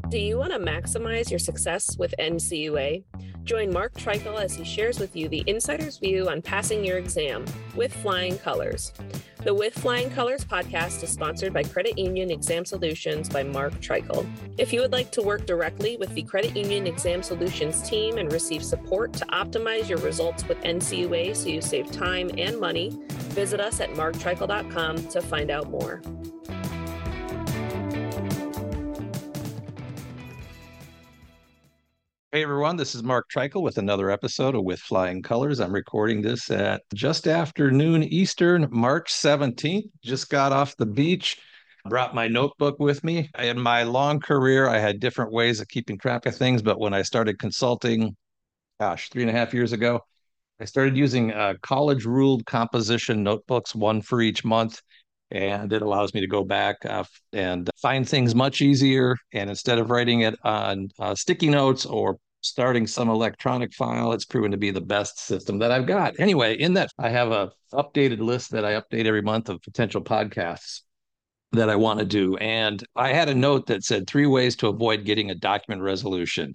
Do you want to maximize your success with NCUA? Join Mark Treichel as he shares with you the insider's view on passing your exam with flying colors. The With Flying Colors podcast is sponsored by Credit Union Exam Solutions by Mark Treichel. If you would like to work directly with the Credit Union Exam Solutions team and receive support to optimize your results with NCUA so you save time and money, visit us at marktreichel.com to find out more. Hey everyone, this is Mark Treichel with another episode of With Flying Colors. I'm recording this at just after noon Eastern, March 17th. Just got off the beach, brought my notebook with me. In my long career, I had different ways of keeping track of things, but when I started consulting, 3.5 years ago, I started using college ruled composition notebooks, one for each month. And it allows me to go back and find things much easier. And instead of writing it on sticky notes or starting some electronic file, it's proven to be the best system that I've got. Anyway, in that, I have a updated list that I update every month of potential podcasts that I want to do. And I had a note that said 3 ways to avoid getting a document resolution.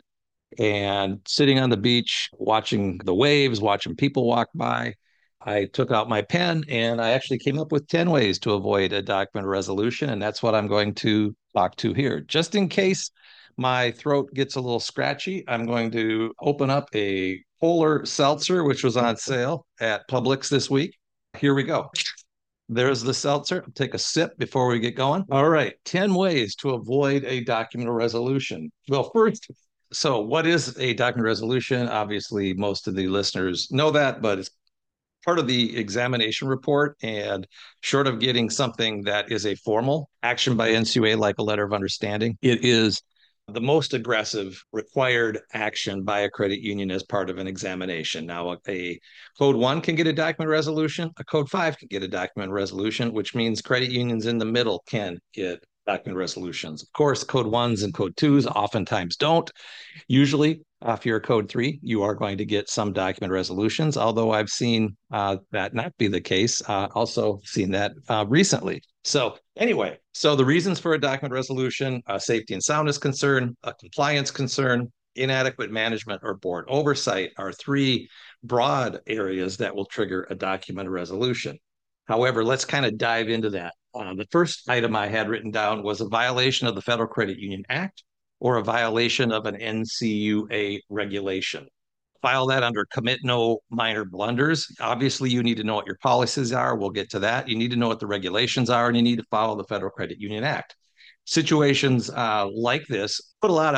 And sitting on the beach, watching the waves, watching people walk by, I took out my pen and I actually came up with 10 ways to avoid a document resolution. And that's what I'm going to talk to here. Just in case my throat gets a little scratchy, I'm going to open up a Polar Seltzer, which was on sale at Publix this week. Here we go. There's the seltzer. Take a sip before we get going. All right, 10 ways to avoid a document resolution. Well, first, so what is a document resolution? Obviously, most of the listeners know that, but it's part of the examination report. And short of getting something that is a formal action by NCUA, like a letter of understanding, it is the most aggressive required action by a credit union as part of an examination. Now, a Code 1 can get a document resolution, a Code 5 can get a document resolution, which means credit unions in the middle can get document resolutions. Of course, Code 1s and Code 2s oftentimes don't. Usually, if you're a Code 3, you are going to get some document resolutions, although I've seen that not be the case. Also seen that recently. So anyway, so the reasons for a document resolution, safety and soundness concern, a compliance concern, inadequate management or board oversight are 3 broad areas that will trigger a document resolution. However, let's kind of dive into that. The first item I had written down was a violation of the Federal Credit Union Act or a violation of an NCUA regulation. File that under commit no minor blunders. Obviously, you need to know what your policies are. We'll get to that. You need to know what the regulations are, and you need to follow the Federal Credit Union Act. Situations like this put a lot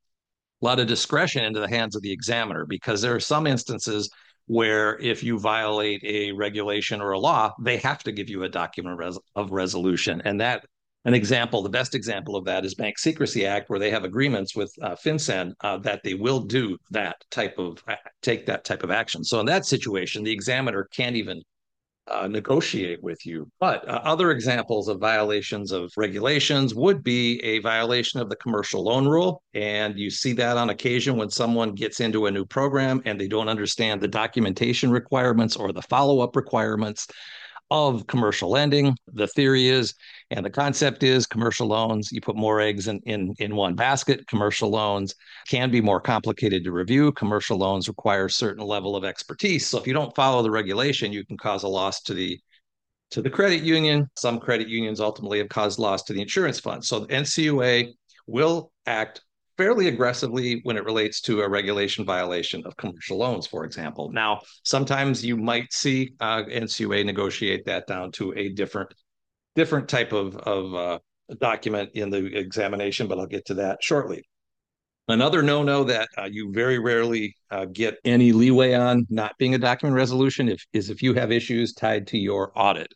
of discretion into the hands of the examiner, because there are some instances where if you violate a regulation or a law, they have to give you a document of resolution. And that an example, the best example of that is Bank Secrecy Act, where they have agreements with FinCEN that they will do that type of take that type of action. So in that situation, the examiner can't even negotiate with you. But other examples of violations of regulations would be a violation of the commercial loan rule. And you see that on occasion when someone gets into a new program and they don't understand the documentation requirements or the follow-up requirements of commercial lending. The theory is, and the concept is, commercial loans, you put more eggs in one basket. Commercial loans can be more complicated to review. Commercial loans require a certain level of expertise. So if you don't follow the regulation, you can cause a loss to the credit union. Some credit unions ultimately have caused loss to the insurance fund. So the NCUA will act fairly aggressively when it relates to a regulation violation of commercial loans, for example. Now, sometimes you might see NCUA negotiate that down to a different type of document in the examination, but I'll get to that shortly. Another no-no that you very rarely get any leeway on not being a document resolution is if you have issues tied to your audit.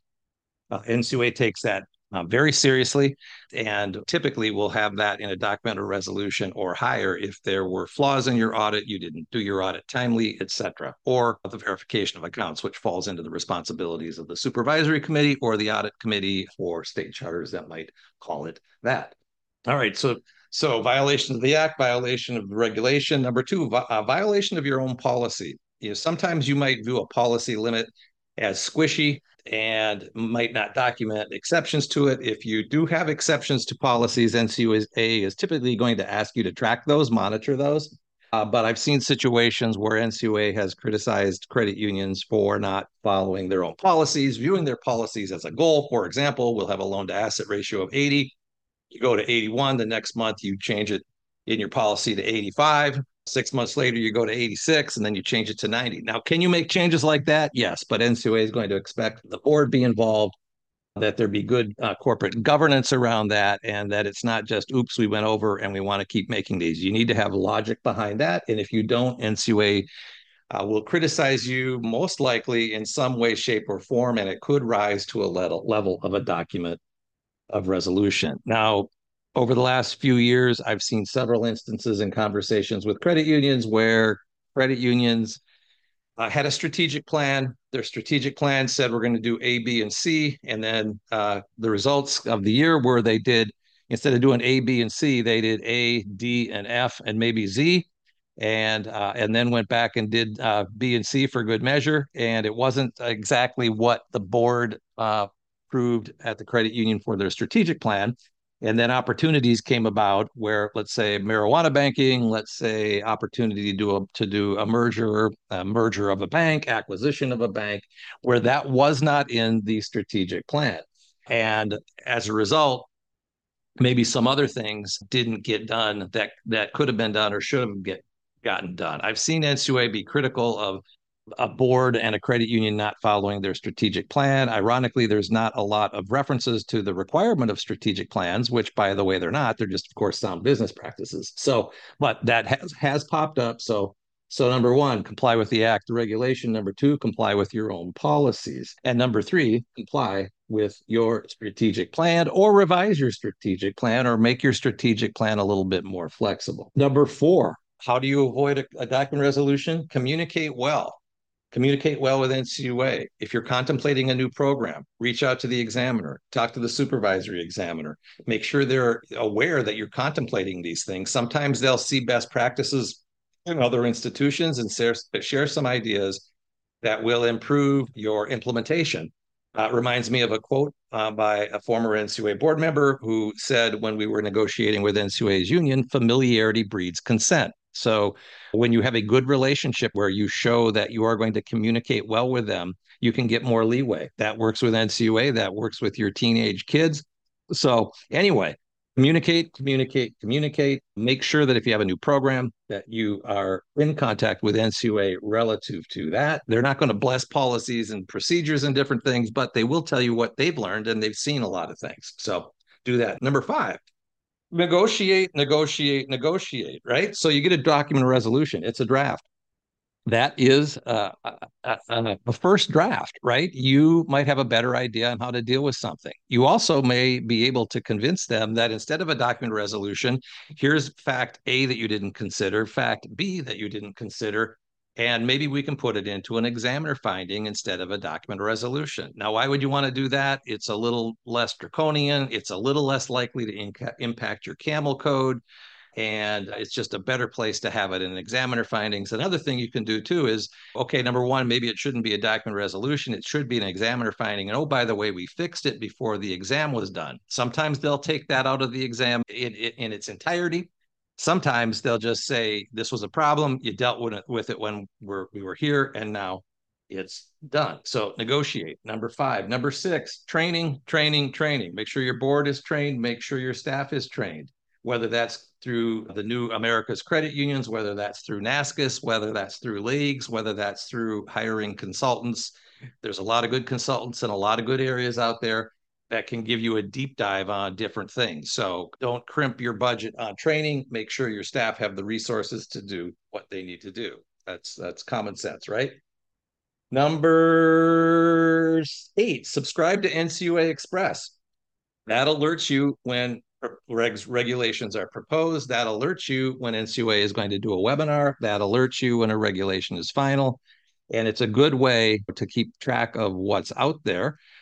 NCUA takes that very seriously, and typically will have that in a documented resolution or higher if there were flaws in your audit, you didn't do your audit timely, etc., or the verification of accounts, which falls into the responsibilities of the supervisory committee or the audit committee, or state charters that might call it that. All right, so violation of the act, violation of the regulation. Number 2, violation of your own policy. Sometimes you might view a policy limit as squishy. and might not document exceptions to it. If you do have exceptions to policies, NCUA is typically going to ask you to track those, monitor those. But I've seen situations where NCUA has criticized credit unions for not following their own policies, viewing their policies as a goal. For example, we'll have a loan to asset ratio of 80. You go to 81, the next month you change it in your policy to 85. 6 months later, you go to 86, and then you change it to 90. Now, can you make changes like that? Yes, but NCUA is going to expect the board be involved, that there be good corporate governance around that, and that it's not just, oops, we went over and we want to keep making these. You need to have logic behind that. And if you don't, NCUA will criticize you most likely in some way, shape, or form, and it could rise to a level of a document of resolution. Now, over the last few years, I've seen several instances in conversations with credit unions where credit unions had a strategic plan. Their strategic plan said we're going to do A, B, and C. And then the results of the year were they did, instead of doing A, B, and C, they did A, D, and F, and maybe Z. And then went back and did B and C for good measure. And it wasn't exactly what the board approved at the credit union for their strategic plan. And then opportunities came about where, let's say, marijuana banking, let's say opportunity to do a merger of a bank, acquisition of a bank, where that was not in the strategic plan. And as a result, maybe some other things didn't get done that could have been done or should have gotten done. I've seen NCUA be critical of a board and a credit union not following their strategic plan. Ironically, there's not a lot of references to the requirement of strategic plans, which, by the way, they're not. They're just, of course, sound business practices. So, but that has popped up. So number one, comply with the act, the regulation. Number two, comply with your own policies. And number three, comply with your strategic plan or revise your strategic plan or make your strategic plan a little bit more flexible. Number four, how do you avoid a document resolution? Communicate well. Communicate well with NCUA. If you're contemplating a new program, reach out to the examiner, talk to the supervisory examiner, make sure they're aware that you're contemplating these things. Sometimes they'll see best practices in other institutions and share some ideas that will improve your implementation. It reminds me of a quote by a former NCUA board member who said when we were negotiating with NCUA's union, familiarity breeds consent. So when you have a good relationship where you show that you are going to communicate well with them, you can get more leeway. That works with NCUA, that works with your teenage kids. So anyway, communicate. Make sure that if you have a new program, that you are in contact with NCUA relative to that. They're not going to bless policies and procedures and different things, but they will tell you what they've learned, and they've seen a lot of things. So do that. Number five, negotiate, right? So you get a document resolution. It's a draft. That is a first draft, right? You might have a better idea on how to deal with something. You also may be able to convince them that instead of a document resolution, here's fact A that you didn't consider, fact B that you didn't consider, and maybe we can put it into an examiner finding instead of a document resolution. Now, why would you want to do that? It's a little less draconian. It's a little less likely to impact your CAMEL code. And it's just a better place to have it in examiner findings. Another thing you can do too is, okay, number one, maybe it shouldn't be a document resolution. It should be an examiner finding. And oh, by the way, we fixed it before the exam was done. Sometimes they'll take that out of the exam in its entirety. Sometimes they'll just say, this was a problem. You dealt with it when we were here, and now it's done. So negotiate. Number five. Number six, training. Make sure your board is trained. Make sure your staff is trained, whether that's through the new America's credit unions, whether that's through NASCUS, whether that's through leagues, whether that's through hiring consultants. There's a lot of good consultants in a lot of good areas out there that can give you a deep dive on different things. So don't crimp your budget on training. Make sure your staff have the resources to do what they need to do. That's common sense, right? Number 8, subscribe to NCUA Express. That alerts you when regulations are proposed. That alerts you when NCUA is going to do a webinar. That alerts you when a regulation is final. And it's a good way to keep track of what's out there.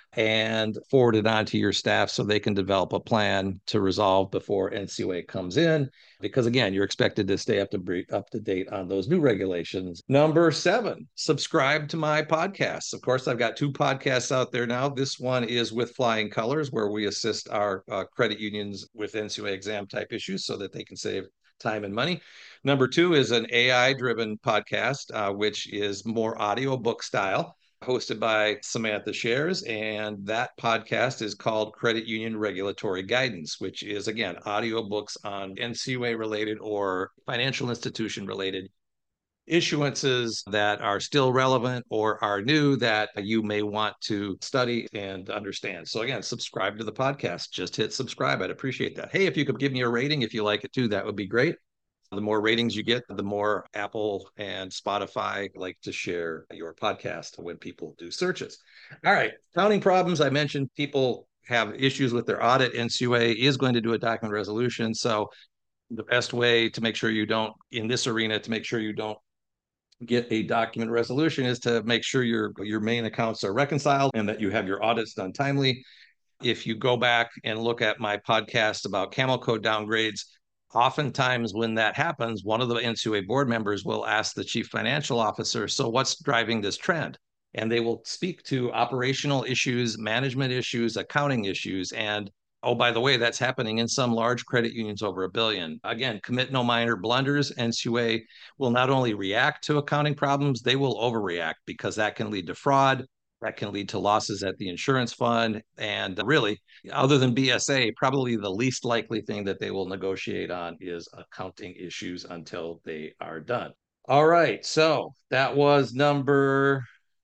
and forward it on to your staff so they can develop a plan to resolve before NCUA comes in. Because again, you're expected to stay up to date on those new regulations. Number 7, subscribe to my podcasts. Of course, I've got 2 podcasts out there now. This one is With Flying Colors, where we assist our credit unions with NCUA exam type issues so that they can save time and money. Number 2 is an AI-driven podcast, which is more audiobook style, hosted by Samantha Shares. And that podcast is called Credit Union Regulatory Guidance, which is, again, audiobooks on NCUA related or financial institution related issuances that are still relevant or are new that you may want to study and understand. So again, subscribe to the podcast. Just hit subscribe. I'd appreciate that. Hey, if you could give me a rating, if you like it too, that would be great. The more ratings you get, the more Apple and Spotify like to share your podcast when people do searches. All right. Accounting problems. I mentioned people have issues with their audit. NCUA is going to do a document resolution. So the best way to make sure you don't, in this arena, to make sure you don't get a document resolution is to make sure your main accounts are reconciled and that you have your audits done timely. If you go back and look at my podcast about Camel Code downgrades, oftentimes when that happens, one of the NCUA board members will ask the chief financial officer, so what's driving this trend? And they will speak to operational issues, management issues, accounting issues. And oh, by the way, that's happening in some large credit unions over $1 billion. Again, commit no minor blunders. NCUA will not only react to accounting problems, they will overreact because that can lead to fraud. That can lead to losses at the insurance fund. And really, other than BSA, probably the least likely thing that they will negotiate on is accounting issues until they are done. All right. So that was number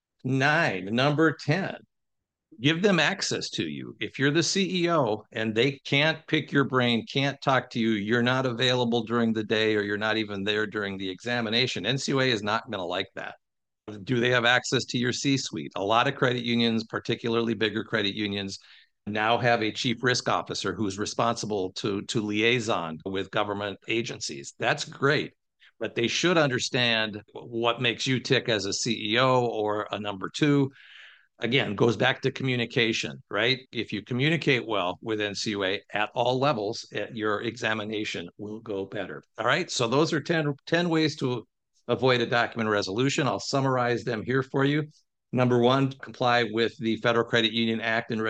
9. Number 10, give them access to you. If you're the CEO and they can't pick your brain, can't talk to you, you're not available during the day, or you're not even there during the examination, NCUA is not going to like that. Do they have access to your C-suite? A lot of credit unions, particularly bigger credit unions, now have a chief risk officer who's responsible to liaison with government agencies. That's great, but they should understand what makes you tick as a CEO or a number 2. Again, goes back to communication, right? If you communicate well with NCUA at all levels, your examination will go better. All right. So those are 10 ways to avoid a document resolution. I'll summarize them here for you. Number 1, comply with the Federal Credit Union Act and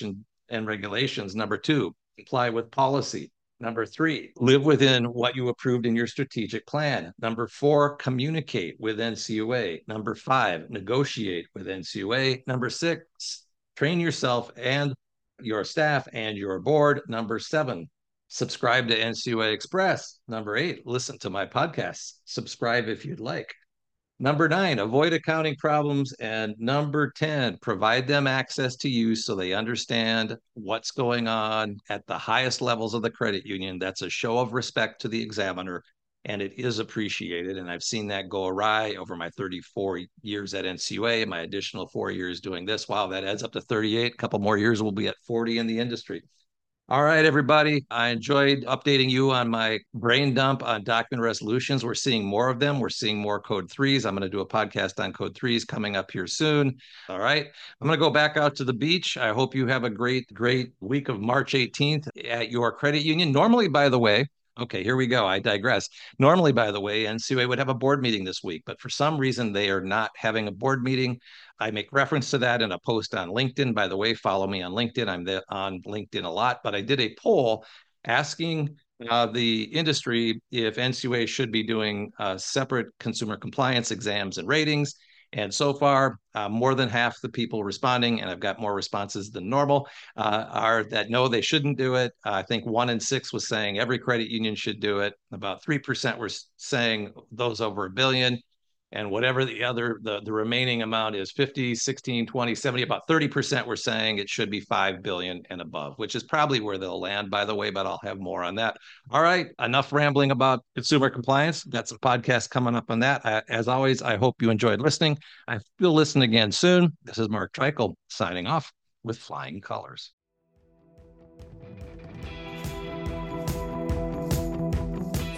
regulations. Number 2, comply with policy. Number 3, live within what you approved in your strategic plan. Number 4, communicate with NCUA. Number 5, negotiate with NCUA. Number 6, train yourself and your staff and your board. Number 7, subscribe to NCUA Express. Number 8, listen to my podcasts. Subscribe if you'd like. Number 9, avoid accounting problems. And number 10, provide them access to you so they understand what's going on at the highest levels of the credit union. That's a show of respect to the examiner, and it is appreciated. And I've seen that go awry over my 34 years at NCUA, my additional 4 years doing this. Wow, that adds up to 38. A couple more years, we'll be at 40 in the industry. All right, everybody. I enjoyed updating you on my brain dump on document resolutions. We're seeing more of them. We're seeing more code 3s. I'm going to do a podcast on code 3s coming up here soon. All right. I'm going to go back out to the beach. I hope you have a great week of March 18th at your credit union. Normally, by the way, okay, here we go. I digress. Normally, by the way, NCUA would have a board meeting this week, but for some reason, they are not having a board meeting. I make reference to that in a post on LinkedIn. By the way, follow me on LinkedIn. I'm on LinkedIn a lot, but I did a poll asking the industry if NCUA should be doing separate consumer compliance exams and ratings. And so far, more than half the people responding, and I've got more responses than normal, are that no, they shouldn't do it. I think 1 in 6 was saying every credit union should do it. About 3% were saying those over $1 billion. And whatever the remaining amount is, 50, 16, 20, 70, about 30% were saying it should be 5 billion and above, which is probably where they'll land, by the way, but I'll have more on that. All right, enough rambling about consumer compliance. Got some podcasts coming up on that. As always, I hope you enjoyed listening. I hope you'll listen again soon. This is Mark Treichel signing off with Flying Colors.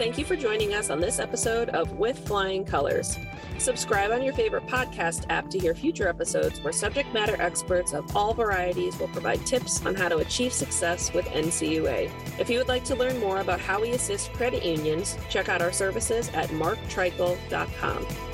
Thank you for joining us on this episode of With Flying Colors. Subscribe on your favorite podcast app to hear future episodes where subject matter experts of all varieties will provide tips on how to achieve success with NCUA. If you would like to learn more about how we assist credit unions, check out our services at marktreichel.com.